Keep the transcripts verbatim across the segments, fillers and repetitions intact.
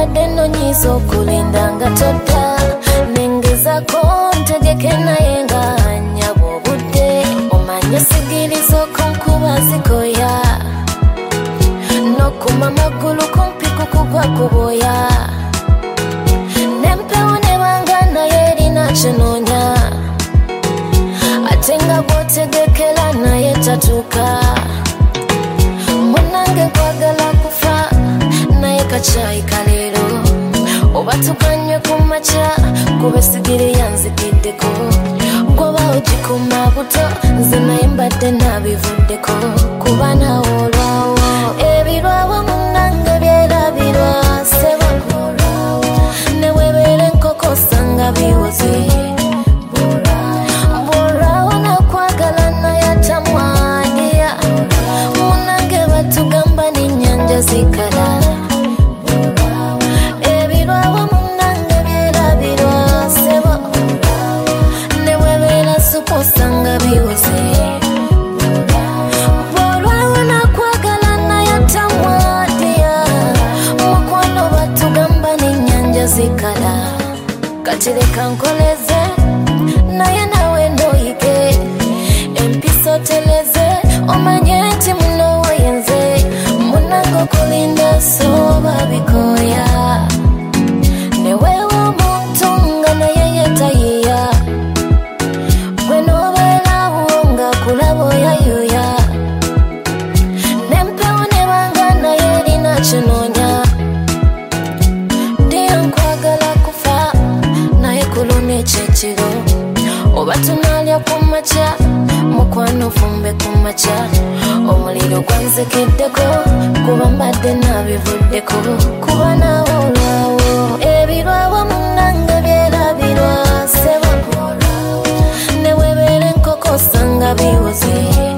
mbadde nonyiza okulinda nga todda nengezako ntegeke naye nga nyaba obudde omanye sigiriza okunkuba zikoya nokuma magulu kumpi kukugwa kuboya nempewo nebanga naye erina kyenoonya ate nga bwotegekera naye tatuuka munange nkwagala kufa naye kacyayi kaleero oba tukanywe ku makya kuba sigiri yanzikiddeko gwoba ogikuma buto nze naye mbadde nabivuddeko kuba nawe olwawo ebirwawo munange byerabirwa sebo newebeera enkoko osanga biwoze bwolwawo nakwagala naye atamwanira munange batugamba n'ennyanja zikala osanga biwoze bwolwawo nakwagala naye atamwadya mukwano batugamba n'ennyanja zikala kati leka nkoleze naye nawe ndoyige empisa oteleze omanye nti muno wayenze munange okulinda soba bikoya neweewa omuntu nga naye yetayiya kulaba oyayuya nempewo nebanga naye erina kyenoonya ndiyo nkwagala kufa naye kuluma ekyekiro oba tunaalya ku makya mukwano fumbe ku makya omuliro gwanzekeddeko kuba mbadde nabivuddeko kuba naawe olwawo ebirwawo munange byerabirwa sebo newebeera enkoko osanga biwoze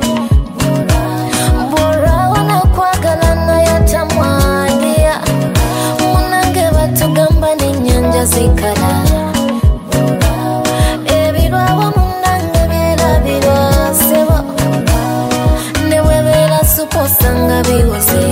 bwolwawo nakwagala naye atamwanira munange batugamba n'ennyanja zikala ebirwawo munange byerabirwa sebo newebeera supu osanga biwoze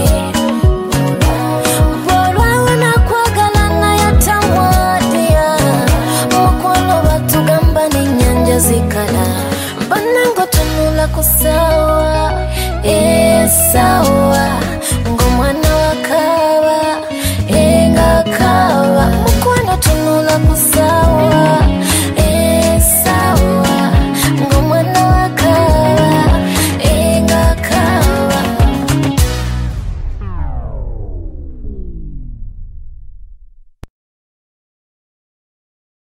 bwolwawo nakwagala naye atamwanira mukwano batugamba n'ennyanja zikala banango tunula kusawa esawa